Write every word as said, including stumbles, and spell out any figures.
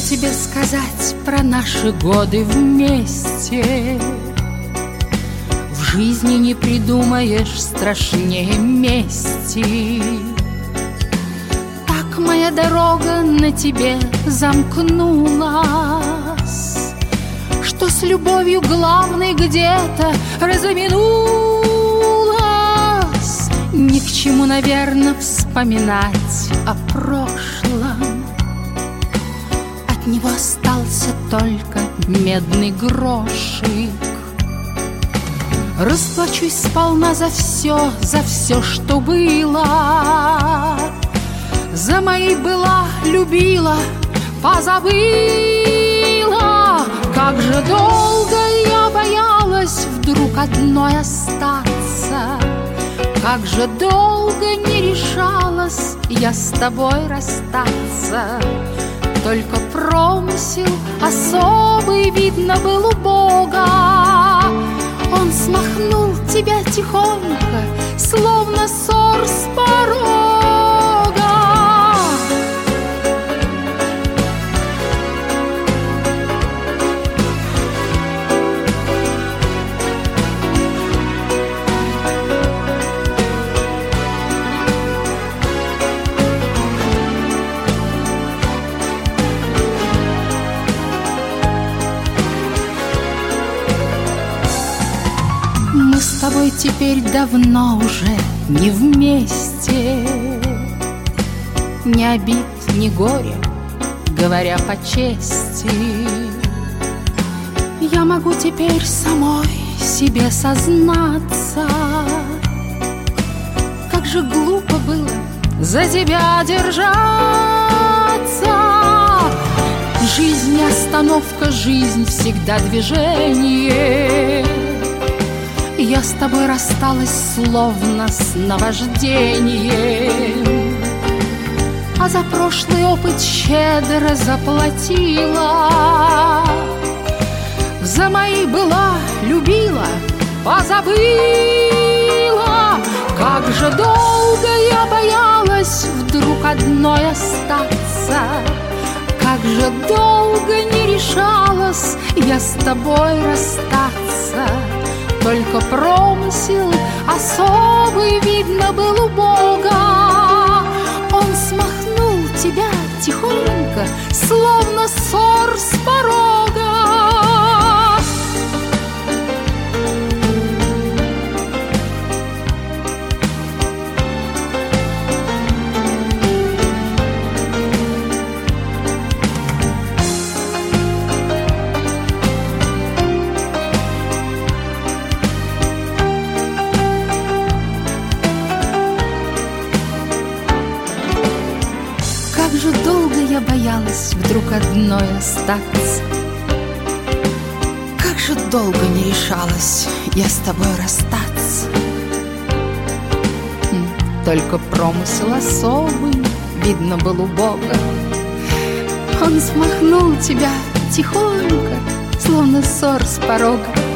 тебе сказать про наши годы вместе? В жизни не придумаешь страшнее мести. Так моя дорога на тебе замкнулась, что с любовью главной где-то разоминулась. Ни к чему, наверное, вспоминать о прошлом. От него остался только медный грошик. Расплачусь сполна за все, за все, что было. За мои была, любила, позабыла. Как же долго я боялась вдруг одной остаться. Как же долго не решалась я с тобой расстаться. Только промысел особый, видно, был у Бога. Он смахнул тебя тихонько, словно сор с порога. Мы с тобой теперь давно уже не вместе. Ни обид, ни горя, говоря по чести. Я могу теперь самой себе сознаться, как же глупо было за тебя держаться. Жизнь не остановка, жизнь всегда движение. Я с тобой рассталась словно с наваждением, а за прошлый опыт щедро заплатила. За мои была, любила, позабыла. Как же долго я боялась вдруг одной остаться. Как же долго не решалась я с тобой расстаться. Только промысел особый, видно, был у Бога. Он смахнул тебя тихонько, словно сор с порога. Как же долго я боялась вдруг одной остаться. Как же долго не решалась я с тобой расстаться. Только промысел особый, видно, был у Бога. Он смахнул тебя тихонько, словно сор с порога.